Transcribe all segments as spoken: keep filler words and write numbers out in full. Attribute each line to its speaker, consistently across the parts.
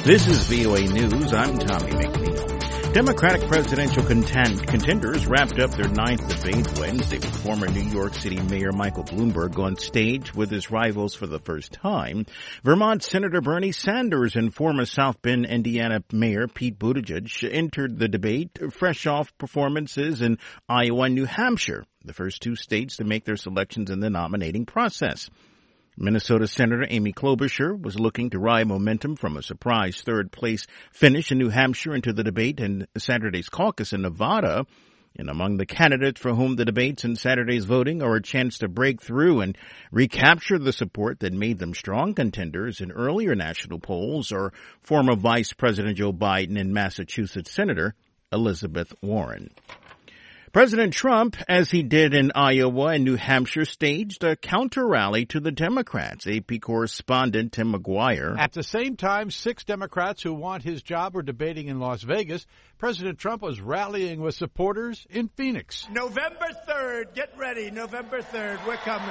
Speaker 1: This is V O A News. I'm Tommy McNeil. Democratic presidential contend- contenders wrapped up their ninth debate Wednesday with former New York City Mayor Michael Bloomberg on stage with his rivals for the first time. Vermont Senator Bernie Sanders and former South Bend, Indiana Mayor Pete Buttigieg entered the debate fresh off performances in Iowa and New Hampshire, the first two states to make their selections in the nominating process. Minnesota Senator Amy Klobuchar was looking to ride momentum from a surprise third-place finish in New Hampshire into the debate and Saturday's caucus in Nevada. And among the candidates for whom the debates and Saturday's voting are a chance to break through and recapture the support that made them strong contenders in earlier national polls are former Vice President Joe Biden and Massachusetts Senator Elizabeth Warren. President Trump, as he did in Iowa and New Hampshire, staged a counter-rally to the Democrats. A P correspondent Tim McGuire.
Speaker 2: At the same time, six Democrats who want his job were debating in Las Vegas. President Trump was rallying with supporters in Phoenix.
Speaker 3: November third, get ready, November third, we're coming.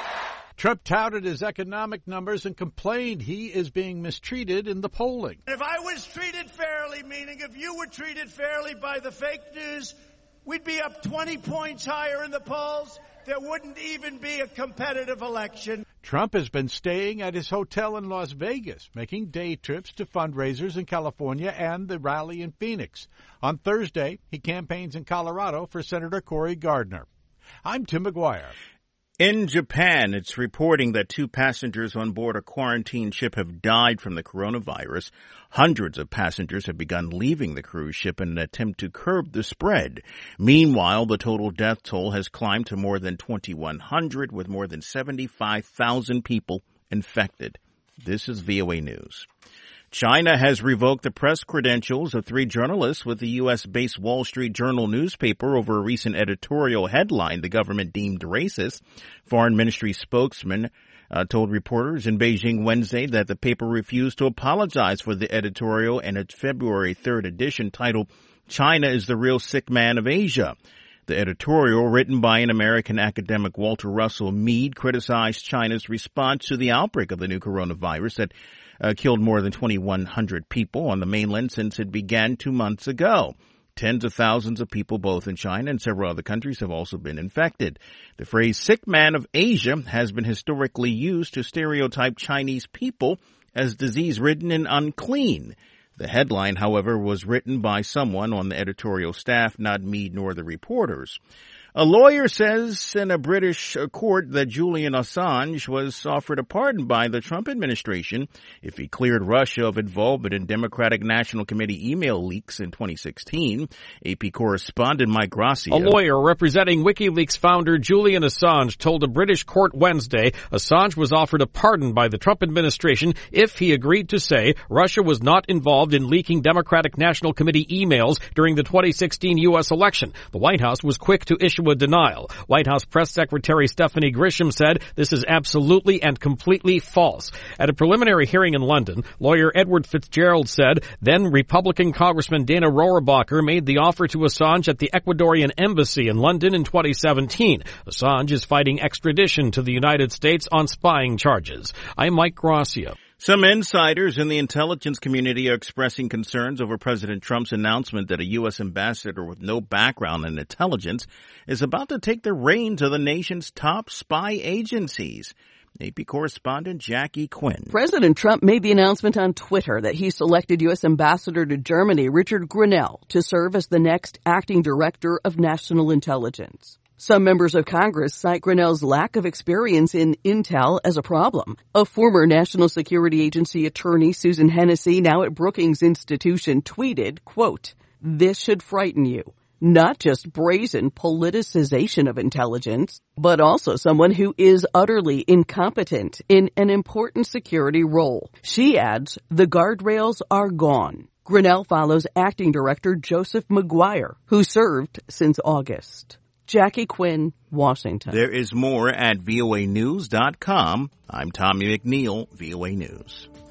Speaker 2: Trump touted his economic numbers and complained he is being mistreated in the polling.
Speaker 3: If I was treated fairly, meaning if you were treated fairly by the fake news, we'd be up twenty points higher in the polls. There wouldn't even be a competitive election.
Speaker 2: Trump has been staying at his hotel in Las Vegas, making day trips to fundraisers in California and the rally in Phoenix. On Thursday, he campaigns in Colorado for Senator Cory Gardner. I'm Tim McGuire.
Speaker 1: In Japan, it's reporting that two passengers on board a quarantine ship have died from the coronavirus. Hundreds of passengers have begun leaving the cruise ship in an attempt to curb the spread. Meanwhile, the total death toll has climbed to more than twenty-one hundred, with more than seventy-five thousand people infected. This is V O A News. China has revoked the press credentials of three journalists with the U S-based Wall Street Journal newspaper over a recent editorial headline the government deemed racist. Foreign Ministry spokesman uh, told reporters in Beijing Wednesday that the paper refused to apologize for the editorial in its February third edition titled, "China is the Real Sick Man of Asia." The editorial, written by an American academic, Walter Russell Mead, criticized China's response to the outbreak of the new coronavirus that Uh, killed more than twenty-one hundred people on the mainland since it began two months ago. Tens of thousands of people, both in China and several other countries, have also been infected. The phrase sick man of Asia has been historically used to stereotype Chinese people as disease-ridden and unclean. The headline, however, was written by someone on the editorial staff, not Mead nor the reporters. A lawyer says in a British court that Julian Assange was offered a pardon by the Trump administration if he cleared Russia of involvement in Democratic National Committee email leaks in twenty sixteen. A P correspondent Mike Gracia.
Speaker 4: A lawyer representing WikiLeaks founder Julian Assange told a British court Wednesday Assange was offered a pardon by the Trump administration if he agreed to say Russia was not involved in leaking Democratic National Committee emails during the twenty sixteen U S election. The White House was quick to issue a denial. White House Press Secretary Stephanie Grisham said this is absolutely and completely false. At a preliminary hearing in London, lawyer Edward Fitzgerald said then Republican Congressman Dana Rohrabacher made the offer to Assange at the Ecuadorian embassy in London in twenty seventeen. Assange is fighting extradition to the United States on spying charges. I'm Mike Gracia.
Speaker 1: Some insiders in the intelligence community are expressing concerns over President Trump's announcement that a U S ambassador with no background in intelligence is about to take the reins of the nation's top spy agencies. A P correspondent Jackie Quinn.
Speaker 5: President Trump made the announcement on Twitter that he selected U S Ambassador to Germany Richard Grenell to serve as the next acting director of national intelligence. Some members of Congress cite Grenell's lack of experience in intel as a problem. A former National Security Agency attorney, Susan Hennessy, now at Brookings Institution, tweeted, quote, "This should frighten you. Not just brazen politicization of intelligence, but also someone who is utterly incompetent in an important security role." She adds, "The guardrails are gone." Grenell follows acting director Joseph Maguire, who served since August. Jackie Quinn, Washington.
Speaker 1: There is more at V O A news dot com. I'm Tommy McNeil, V O A News.